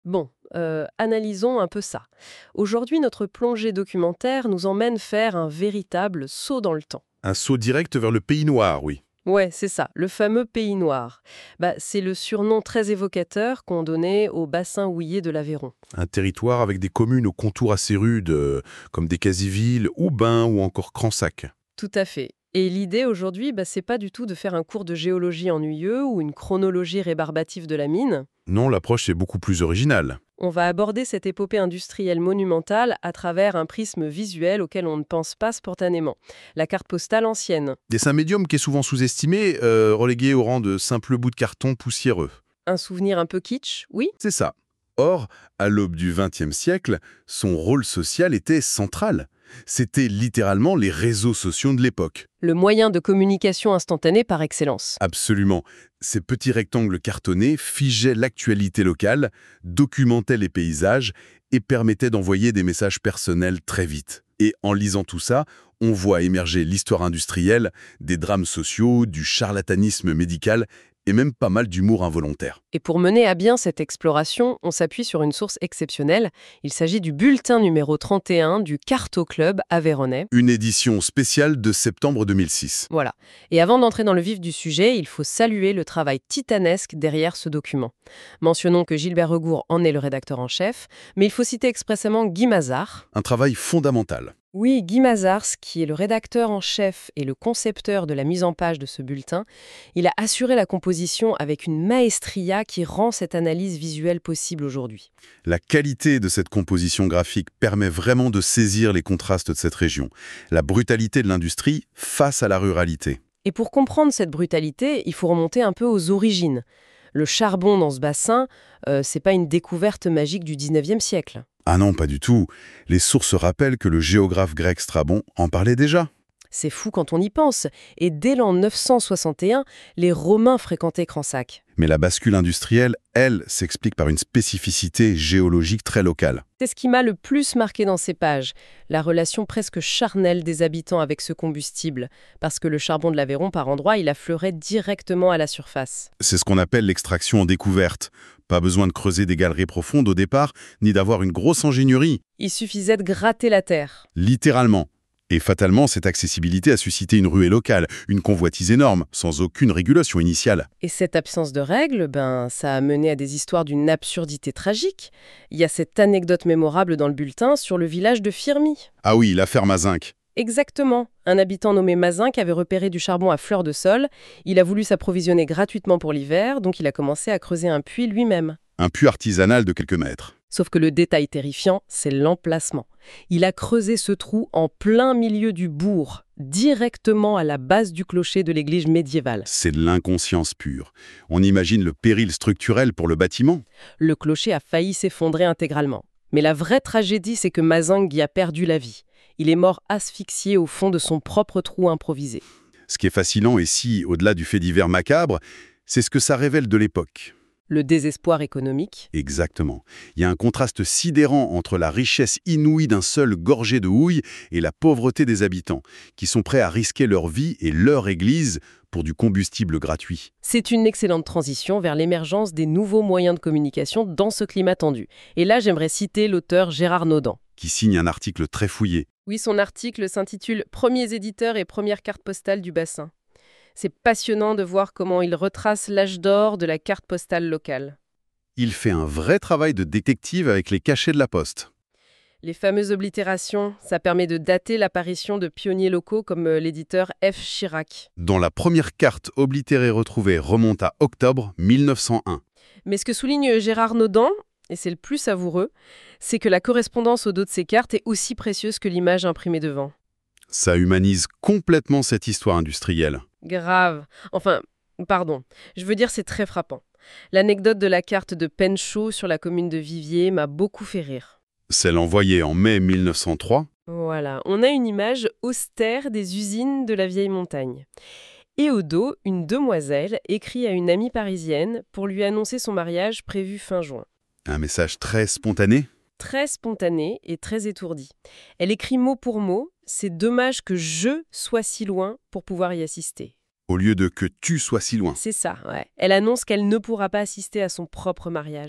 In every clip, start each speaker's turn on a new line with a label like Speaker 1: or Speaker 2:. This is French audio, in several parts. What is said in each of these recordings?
Speaker 1: Bon, analysons un peu ça. Aujourd'hui, notre plongée documentaire nous emmène faire un véritable saut dans le temps.
Speaker 2: Un saut direct vers le pays noir, oui.
Speaker 1: Ouais, c'est ça, le fameux pays noir. C'est le surnom très évocateur qu'on donnait au bassin houillé de l'Aveyron.
Speaker 2: Un territoire avec des communes aux contours assez rudes, comme des quasi-villes, Houben ou encore Cransac.
Speaker 1: Tout à fait. Et l'idée aujourd'hui, c'est pas du tout de faire un cours de géologie ennuyeux ou une chronologie rébarbative de la mine.
Speaker 2: Non, l'approche est beaucoup plus originale.
Speaker 1: On va aborder cette épopée industrielle monumentale à travers un prisme visuel auquel on ne pense pas spontanément. La carte postale ancienne.
Speaker 2: Dessin médium qui est souvent sous-estimé, relégué au rang de simple bout de carton poussiéreux.
Speaker 1: Un souvenir un peu kitsch, oui.
Speaker 2: C'est ça. Or, à l'aube du XXe siècle, son rôle social était central. C'était littéralement les réseaux sociaux de l'époque.
Speaker 1: Le moyen de communication instantanée par excellence.
Speaker 2: Absolument. Ces petits rectangles cartonnés figeaient l'actualité locale, documentaient les paysages et permettaient d'envoyer des messages personnels très vite. Et en lisant tout ça, on voit émerger l'histoire industrielle, des drames sociaux, du charlatanisme médical et même pas mal d'humour involontaire.
Speaker 1: Et pour mener à bien cette exploration, on s'appuie sur une source exceptionnelle. Il s'agit du bulletin numéro 31 du Carto Club aveyronnais.
Speaker 2: Une édition spéciale de septembre 2006.
Speaker 1: Voilà. Et avant d'entrer dans le vif du sujet, il faut saluer le travail titanesque derrière ce document. Mentionnons que Gilbert Regour en est le rédacteur en chef, mais il faut citer expressément Guy Mazars.
Speaker 2: Un travail fondamental.
Speaker 1: Oui, Guy Mazars, qui est le rédacteur en chef et le concepteur de la mise en page de ce bulletin, il a assuré la composition avec une maestria qui rend cette analyse visuelle possible aujourd'hui.
Speaker 2: La qualité de cette composition graphique permet vraiment de saisir les contrastes de cette région, la brutalité de l'industrie face à la ruralité.
Speaker 1: Et pour comprendre cette brutalité, il faut remonter un peu aux origines. Le charbon dans ce bassin, c'est pas une découverte magique du 19e siècle.
Speaker 2: Ah non, pas du tout. Les sources rappellent que le géographe grec Strabon en parlait déjà.
Speaker 1: C'est fou quand on y pense. Et dès l'an 961, les Romains fréquentaient Cransac.
Speaker 2: Mais la bascule industrielle, elle, s'explique par une spécificité géologique très locale.
Speaker 1: C'est ce qui m'a le plus marqué dans ces pages, la relation presque charnelle des habitants avec ce combustible, parce que le charbon de l'Aveyron, par endroits, il affleurait directement à la surface.
Speaker 2: C'est ce qu'on appelle l'extraction en découverte. Pas besoin de creuser des galeries profondes au départ, ni d'avoir une grosse ingénierie.
Speaker 1: Il suffisait de gratter la terre.
Speaker 2: Littéralement. Et fatalement, cette accessibilité a suscité une ruée locale, une convoitise énorme, sans aucune régulation initiale.
Speaker 1: Et cette absence de règles, ça a mené à des histoires d'une absurdité tragique. Il y a cette anecdote mémorable dans le bulletin sur le village de Firmy.
Speaker 2: Ah oui, la ferme à zinc.
Speaker 1: Exactement. Un habitant nommé Mazin qui avait repéré du charbon à fleur de sol. Il a voulu s'approvisionner gratuitement pour l'hiver, donc il a commencé à creuser un puits lui-même.
Speaker 2: Un puits artisanal de quelques mètres.
Speaker 1: Sauf que le détail terrifiant, c'est l'emplacement. Il a creusé ce trou en plein milieu du bourg, directement à la base du clocher de l'église médiévale.
Speaker 2: C'est de l'inconscience pure. On imagine le péril structurel pour le bâtiment.
Speaker 1: Le clocher a failli s'effondrer intégralement. Mais la vraie tragédie, c'est que Mazin y a perdu la vie. Il est mort asphyxié au fond de son propre trou improvisé.
Speaker 2: Ce qui est fascinant ici, au-delà du fait divers macabre, c'est ce que ça révèle de l'époque.
Speaker 1: Le désespoir économique.
Speaker 2: Exactement. Il y a un contraste sidérant entre la richesse inouïe d'un seul gorgé de houille et la pauvreté des habitants, qui sont prêts à risquer leur vie et leur église pour du combustible gratuit.
Speaker 1: C'est une excellente transition vers l'émergence des nouveaux moyens de communication dans ce climat tendu. Et là, j'aimerais citer l'auteur Gérard Naudan,
Speaker 2: Qui signe un article très fouillé.
Speaker 1: Oui, son article s'intitule « Premiers éditeurs et premières cartes postales du bassin ». C'est passionnant de voir comment il retrace l'âge d'or de la carte postale locale.
Speaker 2: Il fait un vrai travail de détective avec les cachets de la poste.
Speaker 1: Les fameuses oblitérations, ça permet de dater l'apparition de pionniers locaux comme l'éditeur F. Chirac.
Speaker 2: Dont la première carte oblitérée retrouvée remonte à octobre 1901.
Speaker 1: Mais ce que souligne Gérard Naudan, et c'est le plus savoureux, c'est que la correspondance au dos de ces cartes est aussi précieuse que l'image imprimée devant.
Speaker 2: Ça humanise complètement cette histoire industrielle.
Speaker 1: Grave. Enfin, pardon. Je veux dire, c'est très frappant. L'anecdote de la carte de Penchot sur la commune de Viviers m'a beaucoup fait rire.
Speaker 2: Celle envoyée en mai 1903.
Speaker 1: Voilà, on a une image austère des usines de la vieille montagne. Et au dos, une demoiselle écrit à une amie parisienne pour lui annoncer son mariage prévu fin juin.
Speaker 2: Un message très spontané.
Speaker 1: Très spontanée et très étourdie. Elle écrit mot pour mot « C'est dommage que je sois si loin pour pouvoir y assister ».
Speaker 2: Au lieu de que tu sois si loin.
Speaker 1: C'est ça, ouais. Elle annonce qu'elle ne pourra pas assister à son propre mariage.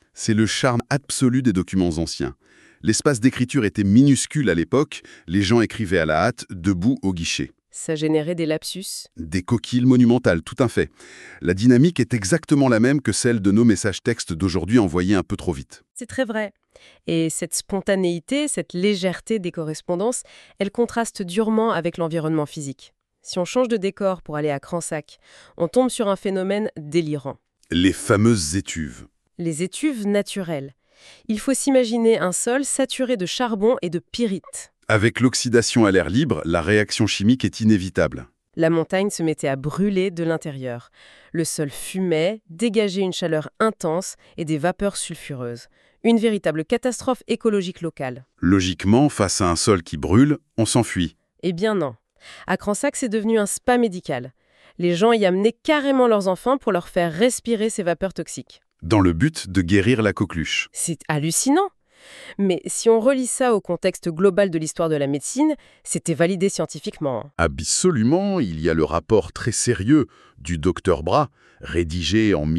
Speaker 2: C'est le charme absolu des documents anciens. L'espace d'écriture était minuscule à l'époque, les gens écrivaient à la hâte, debout au guichet.
Speaker 1: Ça générait des lapsus.
Speaker 2: Des coquilles monumentales, tout à fait. La dynamique est exactement la même que celle de nos messages textes d'aujourd'hui envoyés un peu trop vite.
Speaker 1: C'est très vrai. Et cette spontanéité, cette légèreté des correspondances, elle contraste durement avec l'environnement physique. Si on change de décor pour aller à Cransac, on tombe sur un phénomène délirant.
Speaker 2: Les fameuses étuves.
Speaker 1: Les étuves naturelles. Il faut s'imaginer un sol saturé de charbon et de pyrite.
Speaker 2: Avec l'oxydation à l'air libre, la réaction chimique est inévitable.
Speaker 1: La montagne se mettait à brûler de l'intérieur. Le sol fumait, dégageait une chaleur intense et des vapeurs sulfureuses. Une véritable catastrophe écologique locale.
Speaker 2: Logiquement, face à un sol qui brûle, on s'enfuit.
Speaker 1: Eh bien non. À Cransac, c'est devenu un spa médical. Les gens y amenaient carrément leurs enfants pour leur faire respirer ces vapeurs toxiques.
Speaker 2: Dans le but de guérir la coqueluche.
Speaker 1: C'est hallucinant. Mais si on relie ça au contexte global de l'histoire de la médecine, c'était validé scientifiquement.
Speaker 2: Absolument, il y a le rapport très sérieux du docteur Bras, rédigé en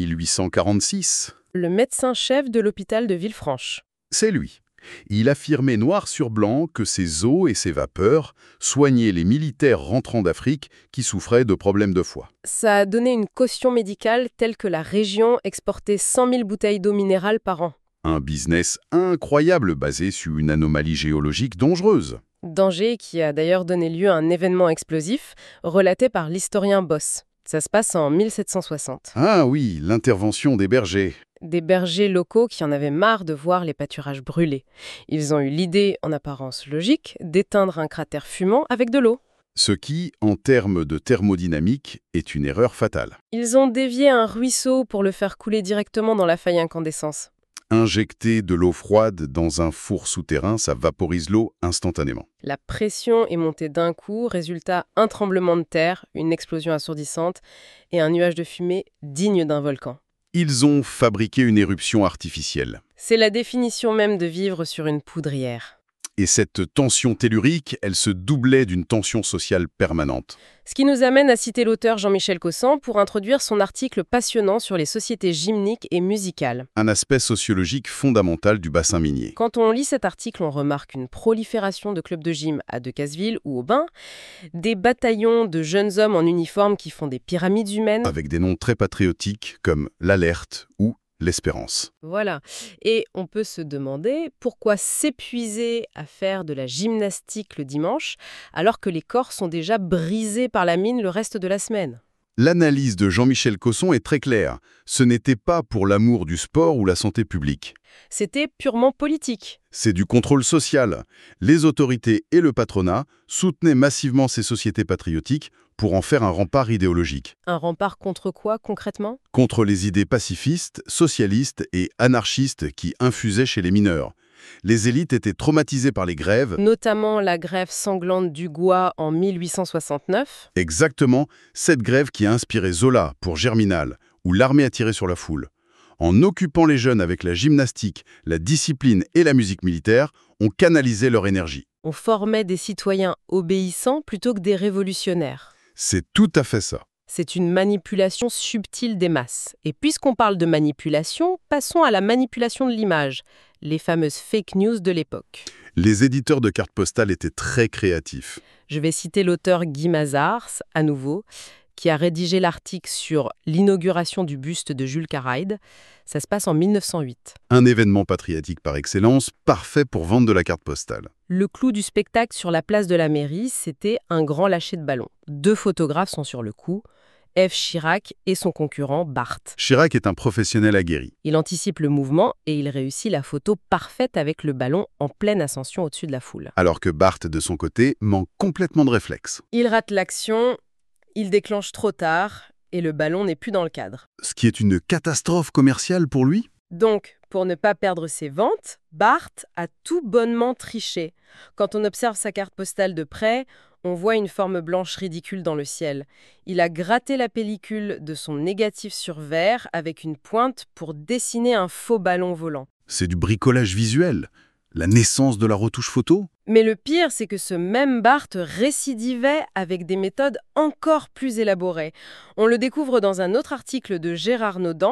Speaker 2: 1846.
Speaker 1: Le médecin-chef de l'hôpital de Villefranche.
Speaker 2: C'est lui. Il affirmait noir sur blanc que ces eaux et ces vapeurs soignaient les militaires rentrant d'Afrique qui souffraient de problèmes de foie.
Speaker 1: Ça a donné une caution médicale telle que la région exportait 100 000 bouteilles d'eau minérale par an.
Speaker 2: Un business incroyable basé sur une anomalie géologique dangereuse.
Speaker 1: Danger qui a d'ailleurs donné lieu à un événement explosif relaté par l'historien Boss. Ça se passe en 1760.
Speaker 2: Ah oui, l'intervention des bergers.
Speaker 1: Des bergers locaux qui en avaient marre de voir les pâturages brûler. Ils ont eu l'idée, en apparence logique, d'éteindre un cratère fumant avec de l'eau.
Speaker 2: Ce qui, en termes de thermodynamique, est une erreur fatale.
Speaker 1: Ils ont dévié un ruisseau pour le faire couler directement dans la faille incandescence.
Speaker 2: Injecter de l'eau froide dans un four souterrain, ça vaporise l'eau instantanément.
Speaker 1: La pression est montée d'un coup, résultat un tremblement de terre, une explosion assourdissante et un nuage de fumée digne d'un volcan.
Speaker 2: Ils ont fabriqué une éruption artificielle.
Speaker 1: C'est la définition même de vivre sur une poudrière.
Speaker 2: Et cette tension tellurique, elle se doublait d'une tension sociale permanente.
Speaker 1: Ce qui nous amène à citer l'auteur Jean-Michel Cossan pour introduire son article passionnant sur les sociétés gymniques et musicales.
Speaker 2: Un aspect sociologique fondamental du bassin minier.
Speaker 1: Quand on lit cet article, on remarque une prolifération de clubs de gym à Decazeville ou au Bain, des bataillons de jeunes hommes en uniforme qui font des pyramides humaines.
Speaker 2: Avec des noms très patriotiques comme l'Alerte ou l'Espérance.
Speaker 1: Voilà. Et on peut se demander pourquoi s'épuiser à faire de la gymnastique le dimanche alors que les corps sont déjà brisés par la mine le reste de la semaine.
Speaker 2: L'analyse de Jean-Michel Cossan est très claire. Ce n'était pas pour l'amour du sport ou la santé publique.
Speaker 1: C'était purement politique.
Speaker 2: C'est du contrôle social. Les autorités et le patronat soutenaient massivement ces sociétés patriotiques pour en faire un rempart idéologique.
Speaker 1: Un rempart contre quoi concrètement ?
Speaker 2: Contre les idées pacifistes, socialistes et anarchistes qui infusaient chez les mineurs. Les élites étaient traumatisées par les grèves.
Speaker 1: Notamment la grève sanglante du Gois en 1869.
Speaker 2: Exactement, cette grève qui a inspiré Zola pour Germinal, où l'armée a tiré sur la foule. En occupant les jeunes avec la gymnastique, la discipline et la musique militaire, on canalisait leur énergie.
Speaker 1: On formait des citoyens obéissants plutôt que des révolutionnaires.
Speaker 2: C'est tout à fait ça.
Speaker 1: C'est une manipulation subtile des masses. Et puisqu'on parle de manipulation, passons à la manipulation de l'image, les fameuses fake news de l'époque.
Speaker 2: Les éditeurs de cartes postales étaient très créatifs.
Speaker 1: Je vais citer l'auteur Guy Mazars, à nouveau, qui a rédigé l'article sur l'inauguration du buste de Jules Caraïde. Ça se passe en 1908.
Speaker 2: Un événement patriotique par excellence, parfait pour vendre de la carte postale.
Speaker 1: Le clou du spectacle sur la place de la mairie, c'était un grand lâcher de ballon. 2 photographes sont sur le coup, F. Chirac et son concurrent Barthes.
Speaker 2: Chirac est un professionnel aguerri.
Speaker 1: Il anticipe le mouvement et il réussit la photo parfaite avec le ballon en pleine ascension au-dessus de la foule.
Speaker 2: Alors que Barthes, de son côté, manque complètement de réflexe.
Speaker 1: Il rate l'action, il déclenche trop tard et le ballon n'est plus dans le cadre.
Speaker 2: Ce qui est une catastrophe commerciale pour lui.
Speaker 1: Donc, pour ne pas perdre ses ventes, Barthes a tout bonnement triché. Quand on observe sa carte postale de près, on voit une forme blanche ridicule dans le ciel. Il a gratté la pellicule de son négatif sur verre avec une pointe pour dessiner un faux ballon volant.
Speaker 2: C'est du bricolage visuel. La naissance de la retouche photo.
Speaker 1: Mais le pire, c'est que ce même Barthes récidivait avec des méthodes encore plus élaborées. On le découvre dans un autre article de Gérard Naudan,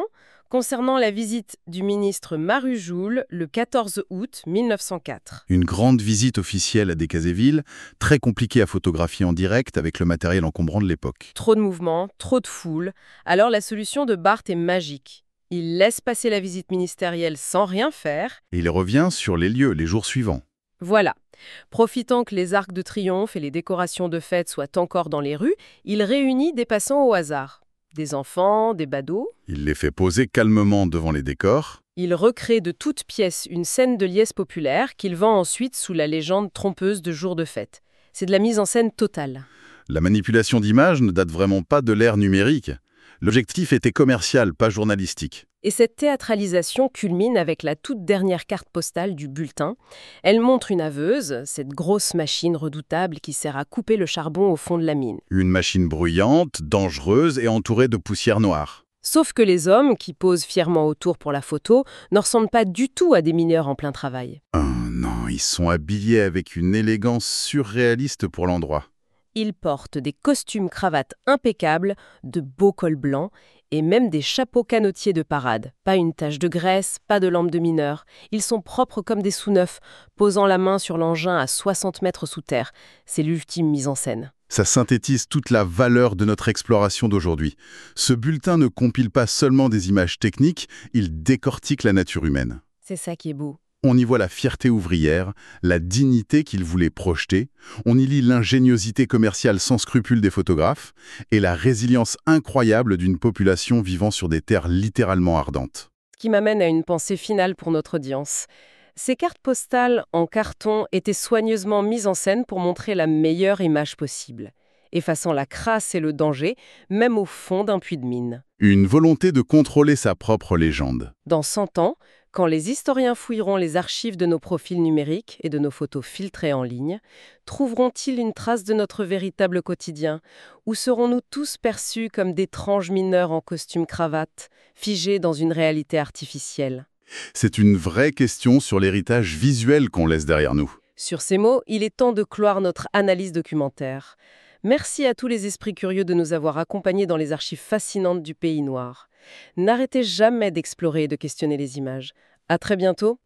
Speaker 1: concernant la visite du ministre Marujoul le 14 août 1904.
Speaker 2: Une grande visite officielle à Decazeville, très compliquée à photographier en direct avec le matériel encombrant de l'époque.
Speaker 1: Trop de mouvements, trop de foule. Alors la solution de Barthes est magique. Il laisse passer la visite ministérielle sans rien faire.
Speaker 2: Et il revient sur les lieux les jours suivants.
Speaker 1: Voilà. Profitant que les arcs de triomphe et les décorations de fête soient encore dans les rues, il réunit des passants au hasard. Des enfants, des badauds.
Speaker 2: Il les fait poser calmement devant les décors.
Speaker 1: Il recrée de toutes pièces une scène de liesse populaire qu'il vend ensuite sous la légende trompeuse de jour de fête. C'est de la mise en scène totale.
Speaker 2: La manipulation d'images ne date vraiment pas de l'ère numérique. L'objectif était commercial, pas journalistique.
Speaker 1: Et cette théâtralisation culmine avec la toute dernière carte postale du bulletin. Elle montre une aveuse, cette grosse machine redoutable qui sert à couper le charbon au fond de la mine.
Speaker 2: Une machine bruyante, dangereuse et entourée de poussière noire.
Speaker 1: Sauf que les hommes, qui posent fièrement autour pour la photo, ne ressemblent pas du tout à des mineurs en plein travail.
Speaker 2: Oh non, ils sont habillés avec une élégance surréaliste pour l'endroit.
Speaker 1: Ils portent des costumes-cravates impeccables, de beaux cols blancs et même des chapeaux canotiers de parade. Pas une tache de graisse, pas de lampe de mineur. Ils sont propres comme des sous-neufs, posant la main sur l'engin à 60 mètres sous terre. C'est l'ultime mise en scène.
Speaker 2: Ça synthétise toute la valeur de notre exploration d'aujourd'hui. Ce bulletin ne compile pas seulement des images techniques, il décortique la nature humaine.
Speaker 1: C'est ça qui est beau.
Speaker 2: On y voit la fierté ouvrière, la dignité qu'il voulait projeter, on y lit l'ingéniosité commerciale sans scrupule des photographes et la résilience incroyable d'une population vivant sur des terres littéralement ardentes.
Speaker 1: Ce qui m'amène à une pensée finale pour notre audience. Ces cartes postales en carton étaient soigneusement mises en scène pour montrer la meilleure image possible, effaçant la crasse et le danger, même au fond d'un puits de mine.
Speaker 2: Une volonté de contrôler sa propre légende.
Speaker 1: Dans 100 ans, quand les historiens fouilleront les archives de nos profils numériques et de nos photos filtrées en ligne, trouveront-ils une trace de notre véritable quotidien? Ou serons-nous tous perçus comme d'étranges mineurs en costume-cravate, figés dans une réalité artificielle?
Speaker 2: C'est une vraie question sur l'héritage visuel qu'on laisse derrière nous.
Speaker 1: Sur ces mots, il est temps de clore notre analyse documentaire. Merci à tous les esprits curieux de nous avoir accompagnés dans les archives fascinantes du Pays Noir. N'arrêtez jamais d'explorer et de questionner les images. À très bientôt!